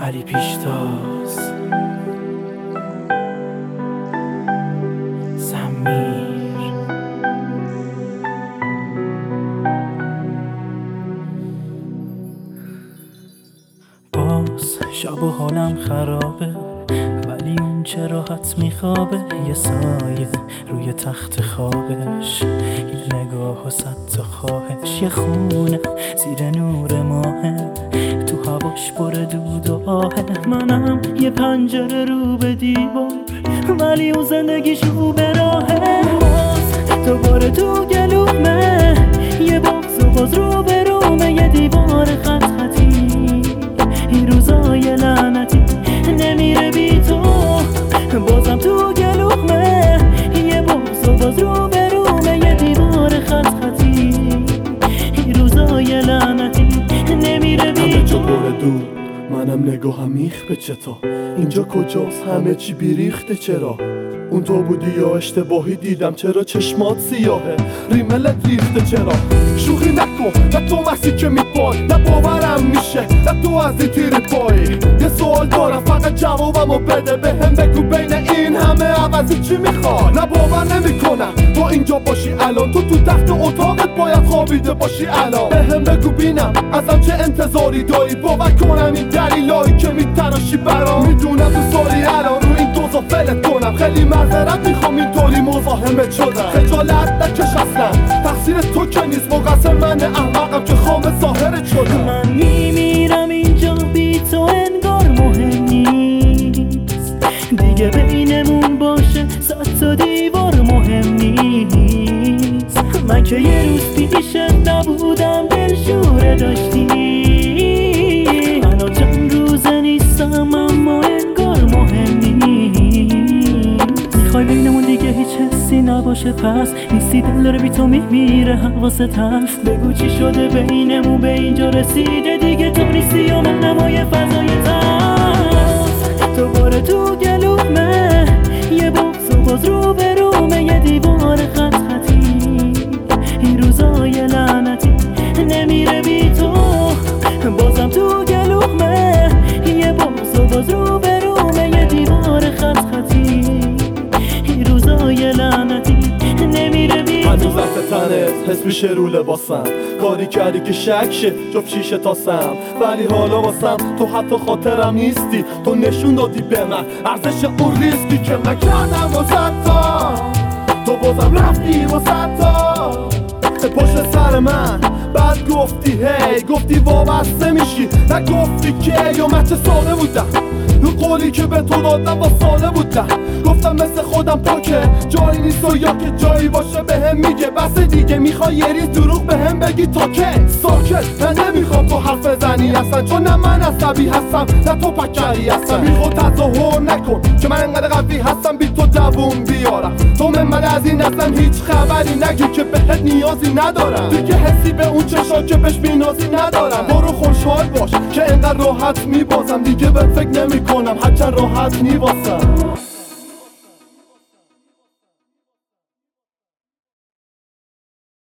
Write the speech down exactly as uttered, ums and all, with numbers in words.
علی پیشتاز سمیر باز شب و حالم خرابه، ولی اون چه راحت میخوابه. یه سایه روی تخت خوابش، یه نگاه و صد تا خواهش. یه خونه زیر نور ماهه، تو هواش پر دود و آهه. منم یه پنجره رو به دیوار، ولی اون زندگیش رو به راهه. باز دوباره تو گلومه، یه بغض و باز رو به رومه. یه دیوار خط خطی، این روزای لعنتی نمیره بی تو. بازم تو گلومه، یه بغض و باز رو به رومه. یه دیوار خط خطی، این روزای لعنتی نمیره بی تو. همه جا پر دود، منم نگاهم میخ به چتا. اینجا کجاست؟ همه چی بیریخته. چرا؟ اون تو بودی یا اشتباهی دیدم؟ چرا چشمات سیاهه؟ ریملت ریخته چرا؟ شوخی نکن، نه تو مسی که میپای، نه باورم میشه، نه تو از این تیر پایی. یه سوال دارم فقط جوابمو بده، به هم بگو بین این همه عوضی چی میخوای؟ نه باور نمیکنم تو اینجا باشی الان، تو تو تخت اتاقت باید خوابیده باشی الان. به هم بگو بینم ازم چه انتظاری داری، باور کنم این دلیلایی که میتراشی برام. میدونم تو سالی الان رو این دوزا فلت کنم، خیلی معذرت میخوام اینطوری مزاحمت شدم. خجالت نکش اصلا، تقصیر تو که نیست، مقصر من احمقم که خام ظاهرت شدم. من میمیرم اینجا بی تو، انگار مهم نیست دیگه بینمون باشه صد تا دیوار، مهم نیست. من که یه روز پیشت نبودم دلشوره داشتی، الان چند روزه نیستم اما انگار مهم نیست. میخوای بینمون دیگه هیچ حسی نباشه، پس نیستی، دل داره بی تو میمیره حواست هست. بگو چی شده بینمون به اینجا رسیده، دیگه تو نیستی و من نمای فضای تست. دوباره تو گلومه، یه بغض و باز رو به رومه. یه دیوار خط خطی، این روزای لعنتی نمیره بی تو. بازم تو گلومه، یه بغض و باز رو به رومه. یه دیوار خط خطی، این روزای لعنتی نمیره بی تو. هنوز دست تنت حس میشه رو لباسم، کاری کردی که شک شه جفت شیشه تاسم. ولی حالا واسم تو حتی خاطرم نیستی، تو نشون دادی به من ارزش اون ریسکی که من کردم واسه تا. تو بازم رفتی واسه تا پشت سر من، بعد گفتی هی، گفتی وابسته میشی، نگفتی که یا من چه ساله بودم. رو قولی که به تو دادم با ساله بودم، گفتم مثل خودم پاکه جایی نیست و یا که جایی باشه به هم میگه بس دیگه. میخوای یه ریز دروغ به هم بگی تا که ساکت. من نمیخوام تو حرف بزنی اصلا، چون نه من عصبی هستم نه تو پکری هستم. میخواد تظاهر نکن که من انقدر قوی هستم بی تو دووم بیارم. تو من من از این اصلا هیچ خبری نگی که بهت نیازی ندارم، دیگه حسی به اون چشا که بهش بینازی ندارم. برو خوشحال باش که انقدر راحت میبازم، دیگه بهت فکر نمی کنم هرچند راحت میبازم.